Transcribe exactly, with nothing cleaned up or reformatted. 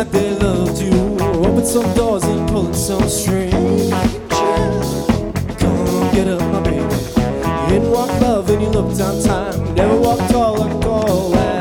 that they loved you. Open some doors and pulling some strings. Come get up, my baby. You didn't walk love and you looked on time. Never walked tall like all that.